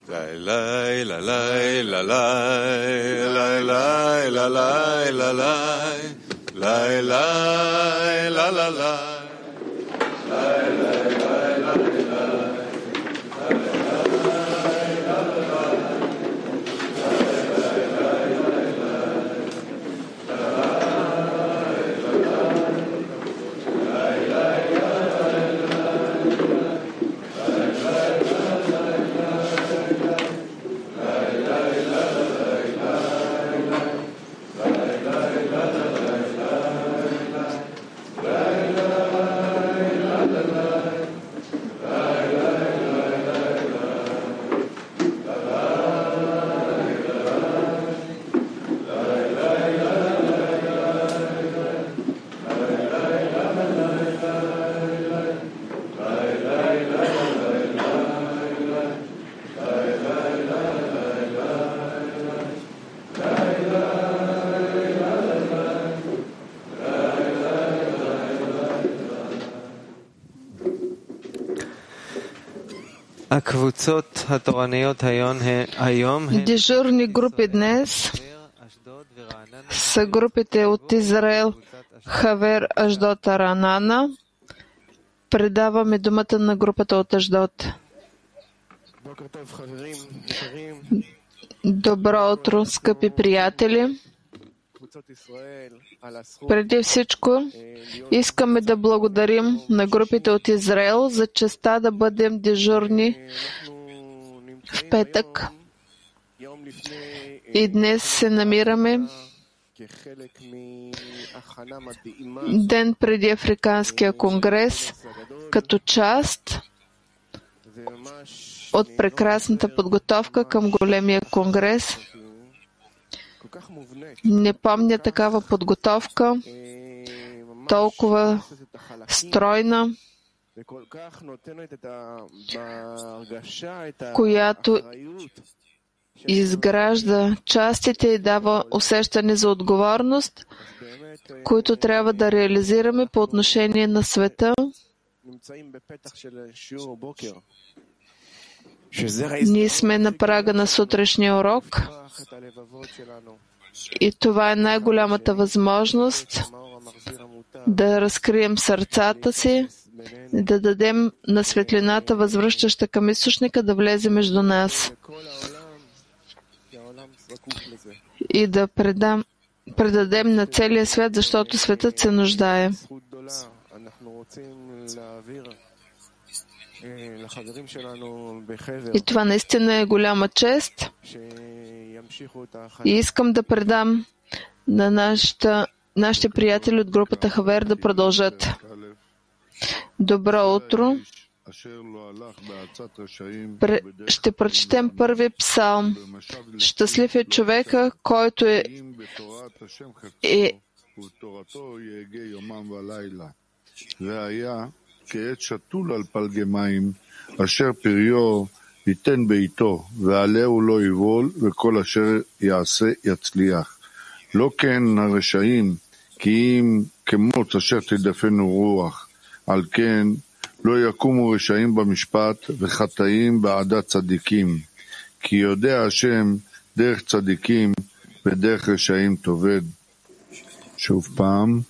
Дежурни групи днес са групите от Израел, Хавер, Ашдот, Ранана. Предаваме думата на групата от Ашдот. Добро утро, скъпи приятели! Преди всичко искаме да благодарим на групите от Израел за честта да бъдем дежурни в петък. И днес се намираме ден преди Африканския конгрес, като част от прекрасната подготовка към големия конгрес. Не помня такава подготовка, толкова стройна, която изгражда частите и дава усещане за отговорност, които трябва да реализираме по отношение на света. Ние сме на прага на сутрешния урок и това е най-голямата възможност да разкрием сърцата си, да дадем на светлината, възвръщаща към източника, да влезе между нас и да предадем на целия свят, защото светът се нуждае. И това наистина е голяма чест. И искам да предам на нашите приятели от групата Хавер да продължат. Добро утро! Ще прочетем първи псалм. Щастлив е човека, който е כעת שתול על פלגי מים, אשר פריו ייתן בעיתו, ועלהו לא יבול, וכל אשר יעשה יצליח. לא כן הרשעים, כי אם כמוץ אשר תדפנו רוח, על כן לא יקומו רשעים במשפט, וחטאים בעדת צדיקים. כי יודע השם דרך צדיקים, ודרך רשעים תאבד. שוב פעם,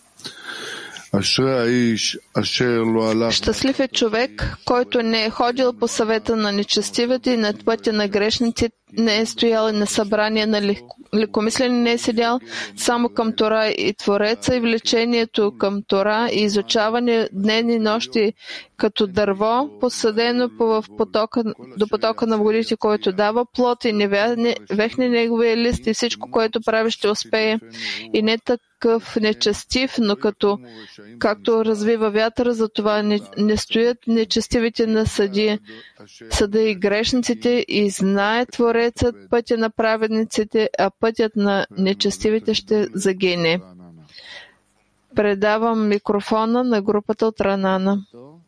щастлив е човек, който не е ходил по съвета на нечестивите и на пътя на грешниците, не е стоял и на събрание на лекомислени, не е седял само към Тора и Твореца, и влечението към Тора и изучаване дневни и нощи като дърво, посадено до потока на водите, който дава плод и не вехне неговия лист, и всичко, което прави, ще успее. И не такъв нечестив, но както развива вятъра, затова не стоят нечестивите на съда и грешниците, и знае Творецът пътя на праведниците, а пътят на нечестивите ще загине. Предавам микрофона на групата от Ранана.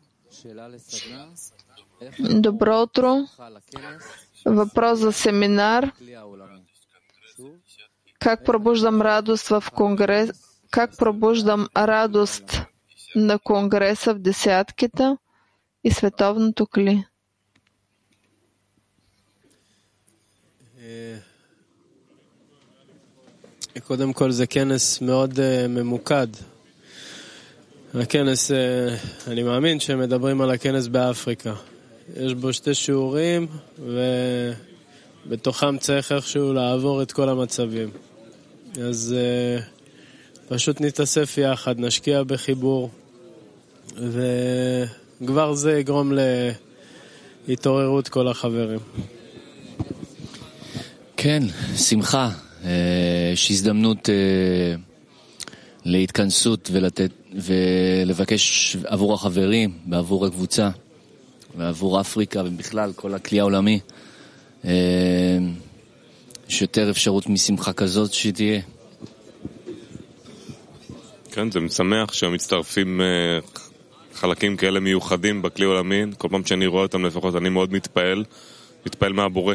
Добро утро. Въпрос за семинар. Как пробуждам радост в конгрес? Как пробуждам радост на конгреса в десятките и световното кли? קודם כל זה כנס מאוד ממוקד. הכנס, אני מאמין שמדברים על הכנס באפריקה. יש בו 2 שיעורים, ובתוכם צריך איכשהו לעבור את כל המצבים. אז פשוט נתאסף יחד, נשקיע בחיבור, וכבר זה יגרום להתעוררות כל החברים. כן, שמחה. יש הזדמנות להתכנסות ולבקש עבור החברים, ועבור הקבוצה, ועבור אפריקה, ובכלל כל הכלי העולמי, יש יותר אפשרות משמחה כזאת שתהיה. כן, זה משמח שמצטרפים חלקים כאלה מיוחדים בכלי העולמי. כל פעם שאני רואה אותם לפחות אני מאוד מתפעל מהבורא.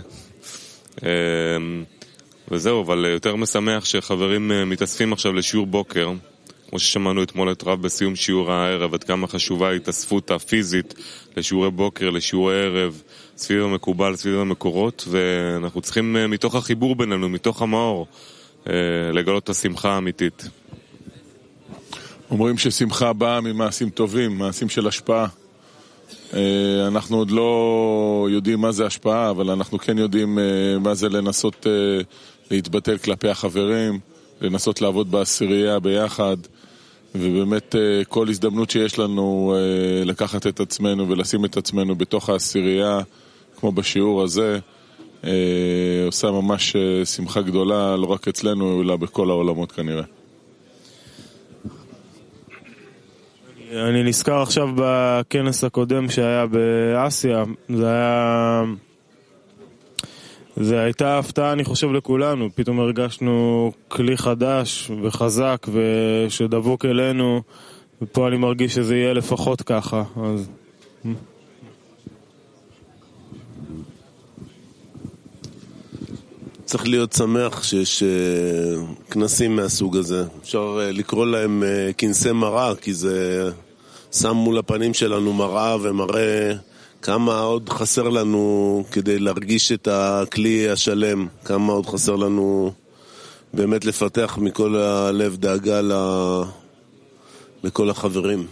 וזהו, אבל יותר משמח שחברים מתאספים עכשיו לשיעור בוקר, כמו ששמענו אתמול את רב בסיום שיעור הערב, עד כמה חשובה ההתאספות הפיזית לשיעורי בוקר, לשיעורי ערב, סביב המקובל, סביב המקורות, ואנחנו צריכים מתוך החיבור בינינו, מתוך המאור, לגלות את השמחה האמיתית. אומרים ששמחה באה ממעשים טובים, מעשים של השפעה. אנחנו עוד לא יודעים מה זה השפעה, אבל אנחנו כן יודעים מה זה לנסות להתבטל כלפי החברים, לנסות לעבוד בעשירייה ביחד, ובאמת כל הזדמנות שיש לנו לקחת את עצמנו ולשים את עצמנו בתוך העשירייה, כמו בשיעור הזה, עושה ממש שמחה גדולה, לא רק אצלנו, אלא בכל העולמות כנראה. אני נזכר עכשיו בכנס הקודם שהיה באסיה, זה הייתה הפתעה אני חושב לכולנו, פתאום הרגשנו כלי חדש וחזק ושדבוק אלינו, ופה אני מרגיש שזה יהיה לפחות ככה. אז צריך להיות שמח שיש כנסים מהסוג הזה. אפשר לקרוא להם כנסי מראה, כי זה שם מול הפנים שלנו מראה ומראה כמה עוד חסר לנו כדי להרגיש את הכלי השלם, כמה עוד חסר לנו באמת לפתח מכל הלב דאגה לכל החברים.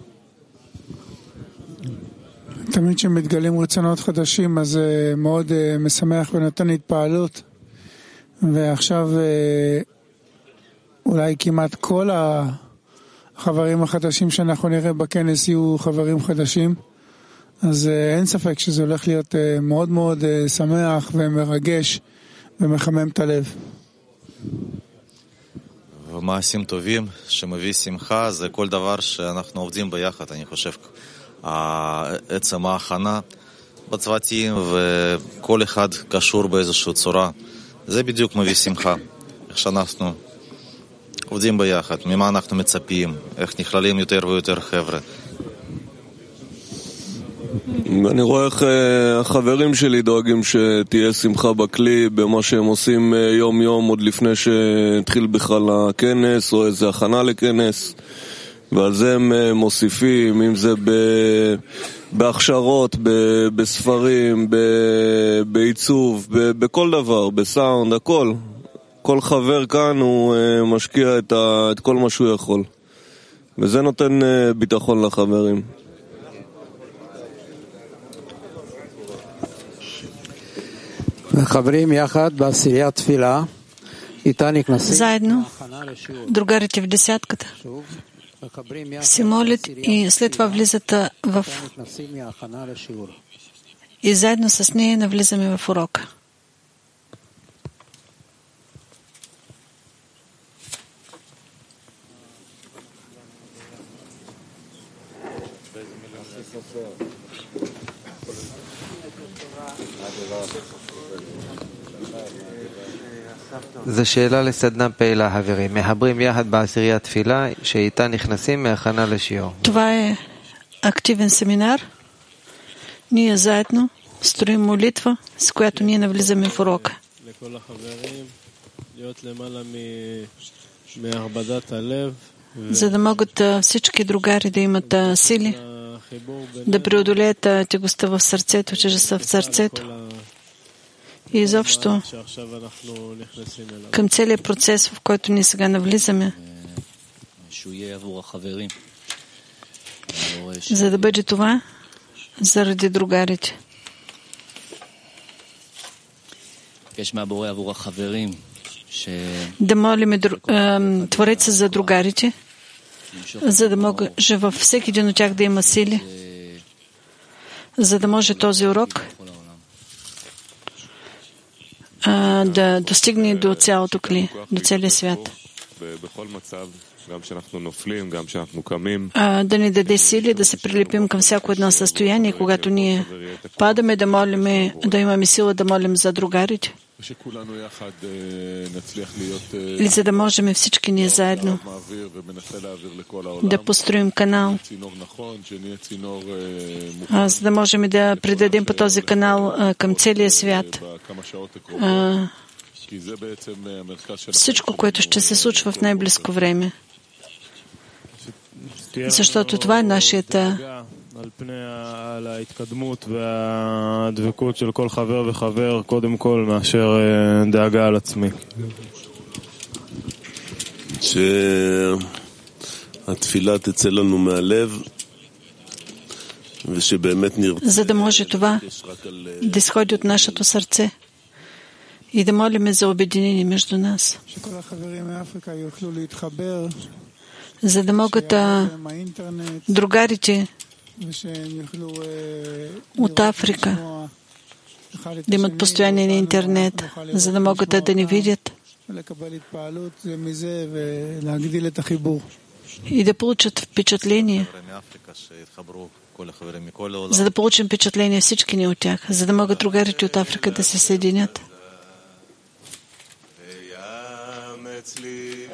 תמיד כשמתגלים רצונות חדשים אז זה מאוד משמח ונותן התפעלות, ועכשיו אולי כמעט כל החברים החדשים שאנחנו נראה בכנס יהיו חברים חדשים, אז אין ספק שזה הולך להיות מאוד מאוד שמח ומרגש ומחמם את הלב. ומעשים טובים שמביא שמחה זה כל דבר שאנחנו עובדים ביחד. אני חושב עצם ההכנה בצוותים וכל אחד קשור באיזושהי צורה, זה בדיוק מביא שמחה. איך שאנחנו עובדים ביחד, ממה אנחנו מצפים, איך נכללים יותר ויותר חבר'ה. אני רואה איך החברים שלי דואגים שתהיה שמחה בכלי במה שהם עושים יום יום עוד לפני שהתחיל בכלל הכנס או איזה הכנה לכנס, ועל זה הם מוסיפים, אם זה בהכשרות, בספרים, בעיצוב, בכל דבר, בסאונד, הכל. כל חבר כאן הוא משקיע את כל מה שהוא יכול, וזה נותן ביטחון לחברים. חברים יחד בעשיריית תפילה, איתה נכנסים. Заедно, другарите в десятката се молят и след това влизат и заедно с нея навлизаме в урока. זו שאלה לסדנה פעילה, חברים. מחברים יחד בעשיריית תפילה שאיתה נכנסים מהכנה לשיעור. Това е активен семинар. Ние заедно строим молитва, с която ние навлизаме в урока. לכל החברים להיות למעלה מהרבדת הלב, За да могат всички другари да имат сили, да преодолеят тегостта в сърцето, тежестта в сърцето И изобщо към целият процес, в който ние сега навлизаме, за да бъде това заради другарите. Да молим Твореца за другарите, за да може във всеки един от тях да има сили, за да може този урок да достигне до цялото кли, до целия свят. Да ни даде сили да се прилепим към всяко едно състояние, когато ние падаме, да молим, да имаме сила да молим за другарите. Или за да можем всички ние заедно да построим канал, за да можем да предадем по този канал към целия свят всичко, което ще се случва в най-близко време. Защото това е нашият על פני ההתקדמות והדבקות של כל חבר וחבר, קודם כל, מאשר דאגה על עצמי. שהתפילה תצא לנו מהלב, ושבאמת נרצה... За да може това да изходи от нашето сърце и да молим за обединение между нас. За да могат другарите от Африка да имат постоянен интернет, за да могат да ни видят и да получат впечатление, за да получим впечатление всички ни от тях, за да могат другарите от Африка да се съединят.